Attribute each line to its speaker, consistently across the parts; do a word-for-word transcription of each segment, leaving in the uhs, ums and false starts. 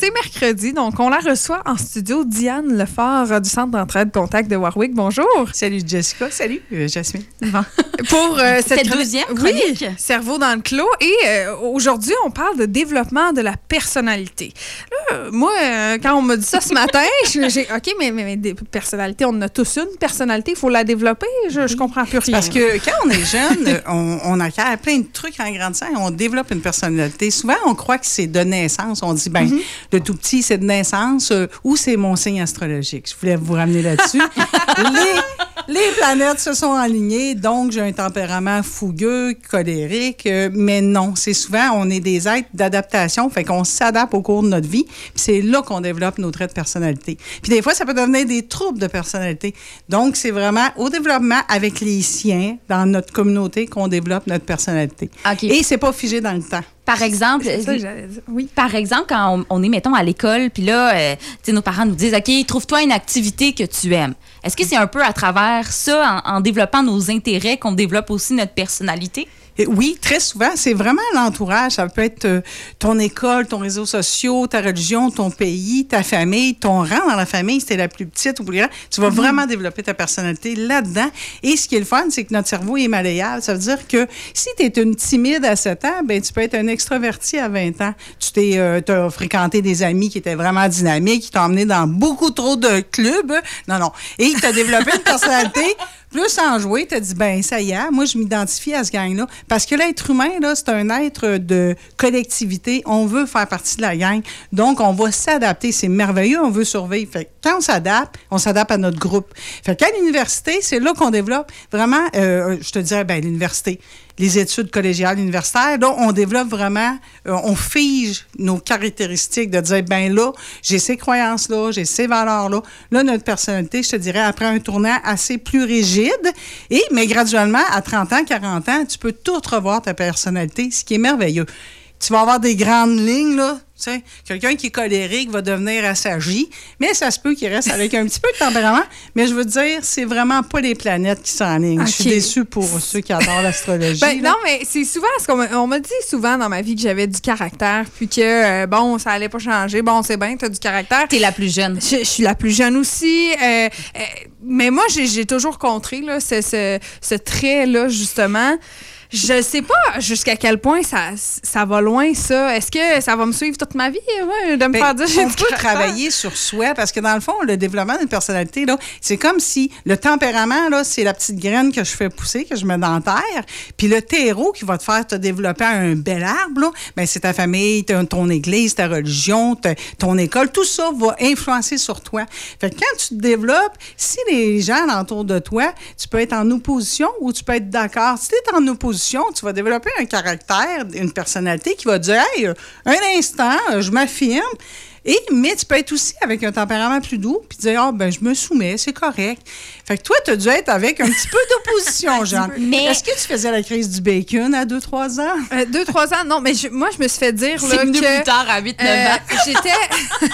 Speaker 1: c'est mercredi, donc on la reçoit en studio. Diane Lefort du Centre d'entraide contact de Warwick. Bonjour.
Speaker 2: Salut Jessica. Salut euh, Jasmine.
Speaker 1: Bon. Pour euh, cette,
Speaker 3: cette deuxième chronique.
Speaker 1: Oui, Cerveau dans le clos. Et euh, aujourd'hui, on parle de développement de la personnalité. Là, moi, euh, quand on m'a dit ça ce matin, j'ai OK, mais, mais, mais des personnalités, on en a tous une personnalité, il faut la développer. Je, je comprends plus rien.
Speaker 2: Parce que quand on est jeune, on, on acquiert plein de trucs en grandissant et on développe une personnalité. Souvent, on croit que c'est de naissance. On dit, ben, mm-hmm. le tout petit, c'est de naissance euh, ou c'est mon signe astrologique. Je voulais vous ramener là-dessus. les, les planètes se sont alignées, donc j'ai un tempérament fougueux, colérique, euh, mais non, c'est souvent, on est des êtres d'adaptation, fait qu'on s'adapte au cours de notre vie, puis c'est là qu'on développe nos traits de personnalité. Puis des fois, ça peut devenir des troubles de personnalité. Donc, c'est vraiment au développement avec les siens, dans notre communauté, qu'on développe notre personnalité.
Speaker 3: Okay.
Speaker 2: Et c'est pas figé dans le temps.
Speaker 3: Par exemple,
Speaker 1: c'est ça que j'allais dire. Oui.
Speaker 3: Par exemple, quand on, on est, mettons, à l'école, puis là, euh, nos parents nous disent, OK, trouve-toi une activité que tu aimes. Est-ce que c'est un peu à travers ça, en, en développant nos intérêts, qu'on développe aussi notre personnalité?
Speaker 2: Oui, très souvent, c'est vraiment l'entourage. Ça peut être euh, ton école, ton réseau social, ta religion, ton pays, ta famille, ton rang dans la famille, si t'es la plus petite ou plus grande. Tu vas mm-hmm. vraiment développer ta personnalité là-dedans. Et ce qui est le fun, c'est que notre cerveau est malléable. Ça veut dire que si tu es une timide à sept ans, ben tu peux être un extraverti à vingt ans. Tu t'es, euh, t'as fréquenté des amis qui étaient vraiment dynamiques, qui t'ont emmené dans beaucoup trop de clubs. Non, non. Et tu as développé une personnalité plus enjouée. Tu as dit, ben ça y est, moi, je m'identifie à ce gang-là. Parce que l'être humain, là, c'est un être de collectivité. On veut faire partie de la gang. Donc, on va s'adapter. C'est merveilleux, on veut survivre. Fait que quand on s'adapte, on s'adapte à notre groupe. Fait qu'à l'université, c'est là qu'on développe vraiment, euh, je te dirais, ben l'université, les études collégiales, universitaires, là, on développe vraiment, euh, on fige nos caractéristiques de dire, ben là, j'ai ces croyances-là, j'ai ces valeurs-là. Là, notre personnalité, je te dirais, après un tournant assez plus rigide, et, mais graduellement, à trente ans, quarante ans, tu peux tout revoir ta personnalité, ce qui est merveilleux. Tu vas avoir des grandes lignes, là. Tu sais, quelqu'un qui est colérique va devenir assagi, mais ça se peut qu'il reste avec un petit peu de tempérament. Mais je veux dire, c'est vraiment pas les planètes qui s'enlignent. Okay. Je suis déçue pour ceux qui adorent l'astrologie.
Speaker 1: Ben, non, mais c'est souvent ce qu'on m'a, on m'a dit souvent dans ma vie que j'avais du caractère, puis que, euh, bon, ça allait pas changer. Bon, c'est bien, t'as du caractère.
Speaker 3: T'es la plus jeune.
Speaker 1: Je, je suis la plus jeune aussi. Euh, euh, mais moi, j'ai, j'ai toujours contré là, ce, ce, ce trait-là, justement. Je sais pas jusqu'à quel point ça, ça va loin, ça. Est-ce que ça va me suivre toute ma vie, ouais, de me
Speaker 2: Bien,
Speaker 1: faire dire...
Speaker 2: On peut travailler sur soi, parce que dans le fond, le développement d'une personnalité, là, c'est comme si le tempérament, là, c'est la petite graine que je fais pousser, que je mets dans la terre, puis le terreau qui va te faire te développer un bel arbre, là, bien, c'est ta famille, ton église, ta religion, ta, ton école, tout ça va influencer sur toi. Fait que quand tu te développes, si les gens autour de toi, tu peux être en opposition ou tu peux être d'accord. Si tu es en opposition, tu vas développer un caractère, une personnalité qui va dire « Hey, un instant, je m'affirme ». Et, mais tu peux être aussi avec un tempérament plus doux puis dire « Ah, oh, ben je me soumets, c'est correct ». Fait que toi, tu as dû être avec un petit peu d'opposition, Jeanne. Mais... Est-ce que tu faisais la crise du bacon à deux trois ans?
Speaker 1: Euh, deux trois ans, non, mais je, moi, je me suis fait dire là,
Speaker 3: c'est venu
Speaker 1: que...
Speaker 3: plus tard, à huit neuf
Speaker 1: euh,
Speaker 3: ans.
Speaker 1: J'étais...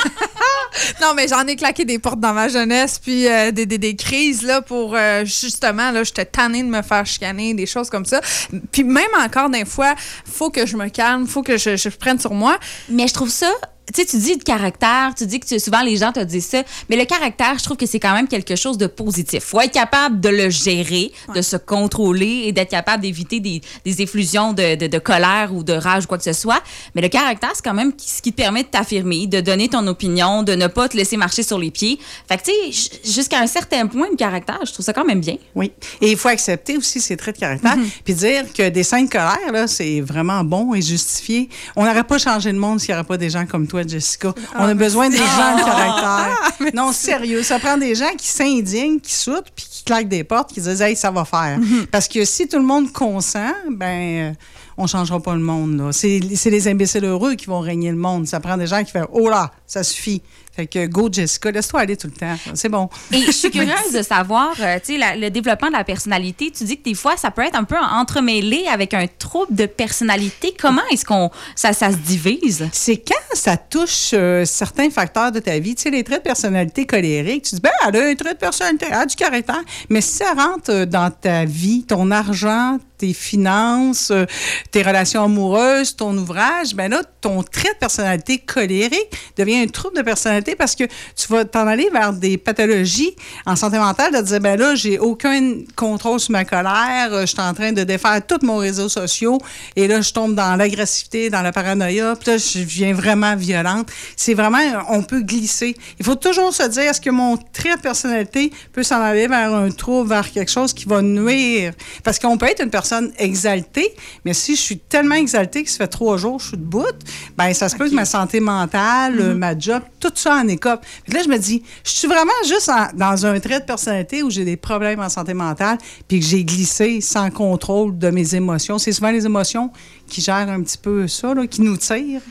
Speaker 1: non, mais j'en ai claqué des portes dans ma jeunesse, puis euh, des, des, des crises, là, pour, euh, justement, là, j'étais tannée de me faire chicaner, des choses comme ça. Puis même encore, des fois, faut que je me calme, faut que je, je prenne sur moi.
Speaker 3: Mais je trouve ça... Tu sais, tu dis de caractère, tu dis que tu, souvent les gens te disent ça, mais le caractère, je trouve que c'est quand même quelque chose de positif. Il faut être capable de le gérer, ouais. de se contrôler et d'être capable d'éviter des, des effusions de, de, de colère ou de rage ou quoi que ce soit. Mais le caractère, c'est quand même ce qui te permet de t'affirmer, de donner ton opinion, de ne pas te laisser marcher sur les pieds. Fait que, tu sais, jusqu'à un certain point, le caractère, je trouve ça quand même bien.
Speaker 2: Oui. Et il faut accepter aussi ces traits de caractère, mm-hmm. puis dire que des scènes de colère, là, c'est vraiment bon et justifié. On n'aurait pas changé le monde s'il n'y aurait pas des gens comme toi, Jessica. On a besoin des gens de caractère. Non, sérieux, ça prend des gens qui s'indignent, qui sautent, puis qui claquent des portes, qui disent « Hey, ça va faire. Mm-hmm. » Parce que si tout le monde consent, ben, euh, on ne changera pas le monde. Là. C'est, c'est les imbéciles heureux qui vont régner le monde. Ça prend des gens qui font « Oh là, ça suffit. » Fait que go, Jessica, laisse-toi aller tout le temps. C'est bon.
Speaker 3: Et je suis curieuse de savoir, euh, tu sais, la, le développement de la personnalité, tu dis que des fois, ça peut être un peu entremêlé avec un trouble de personnalité. Comment est-ce qu'on ça, ça se divise?
Speaker 2: C'est quand ça touche euh, certains facteurs de ta vie. Tu sais, les traits de personnalité colériques, tu dis, ben, elle a un trait de personnalité, elle a du caractère. Mais si ça rentre dans ta vie, ton argent, tes finances, euh, tes relations amoureuses, ton ouvrage, ben là, ton trait de personnalité colérique devient un trouble de personnalité parce que tu vas t'en aller vers des pathologies en santé mentale, de te dire, ben là, j'ai aucun contrôle sur ma colère, je suis en train de défaire tous mes réseaux sociaux et là, je tombe dans l'agressivité, dans la paranoïa, puis là, je viens vraiment violente. C'est vraiment, on peut glisser. Il faut toujours se dire, est-ce que mon trait de personnalité peut s'en aller vers un trouble, vers quelque chose qui va nuire? Parce qu'on peut être une personne exaltée, mais si je suis tellement exaltée que ça fait trois jours que je suis debout, ben ça se peut okay. que ma santé mentale, mm-hmm. ma job, tout ça en écope. Puis là, je me dis, je suis vraiment juste en, dans un trait de personnalité où j'ai des problèmes en santé mentale puis que j'ai glissé sans contrôle de mes émotions. C'est souvent les émotions qui gèrent un petit peu ça, là, qui nous tirent.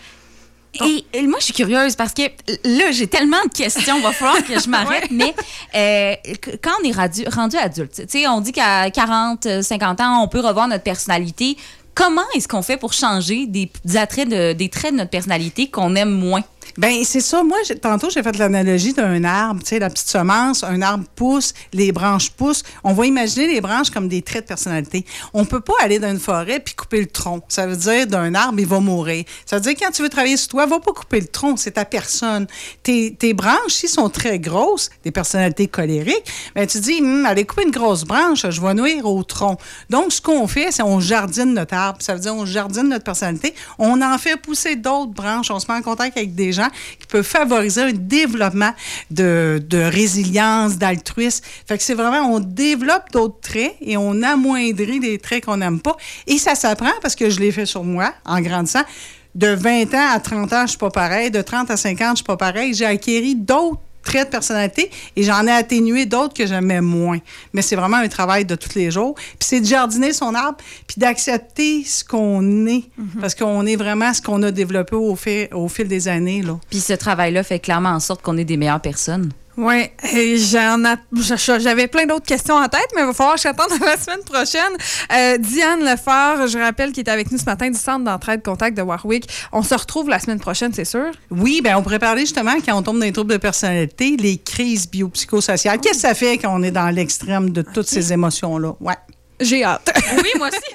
Speaker 3: Et, et moi, je suis curieuse parce que là, j'ai tellement de questions, il va falloir que je m'arrête, ouais. mais euh, quand on est rendu, rendu adulte, tu sais, on dit qu'à quarante, cinquante ans, on peut revoir notre personnalité. Comment est-ce qu'on fait pour changer des, des, attraits de, des traits de notre personnalité qu'on aime moins?
Speaker 2: Bien, c'est ça. Moi, j'ai, tantôt, j'ai fait l'analogie d'un arbre. Tu sais, la petite semence, un arbre pousse, les branches poussent. On va imaginer les branches comme des traits de personnalité. On peut pas aller dans une forêt puis couper le tronc. Ça veut dire, d'un arbre, il va mourir. Ça veut dire, quand tu veux travailler sur toi, va pas couper le tronc. C'est ta personne. Tes, tes branches, si sont très grosses, des personnalités colériques, bien, tu dis, hm, allez couper une grosse branche, je vais nuire au tronc. Donc, ce qu'on fait, c'est on jardine notre arbre. Ça veut dire, on jardine notre personnalité. On en fait pousser d'autres branches. On se met en contact avec des gens qui peut favoriser un développement de, de résilience, d'altruisme. Fait que c'est vraiment, on développe d'autres traits et on amoindrit des traits qu'on n'aime pas. Et ça s'apprend parce que je l'ai fait sur moi en grandissant. De vingt ans à trente ans, je suis pas pareil. De trente à cinquante, je suis pas pareil. J'ai acquéri d'autres traits de personnalité et j'en ai atténué d'autres que j'aimais moins. Mais c'est vraiment un travail de tous les jours. Puis c'est de jardiner son arbre puis d'accepter ce qu'on est. Mm-hmm. Parce qu'on est vraiment ce qu'on a développé au fil, au fil des années, là.
Speaker 3: Puis ce travail-là fait clairement en sorte qu'on est des meilleures personnes.
Speaker 1: Oui, j'en a, j'avais plein d'autres questions en tête, mais il va falloir que j'attende la semaine prochaine. Euh, Diane Lefort, je rappelle, qui est avec nous ce matin du Centre d'entraide contact de Warwick. On se retrouve la semaine prochaine, c'est sûr?
Speaker 2: Oui, bien, on pourrait parler justement, quand on tombe dans les troubles de personnalité, les crises biopsychosociales. Qu'est-ce que ça fait quand on est dans l'extrême de toutes okay. ces émotions-là? Ouais.
Speaker 1: J'ai hâte.
Speaker 3: Oui, moi aussi.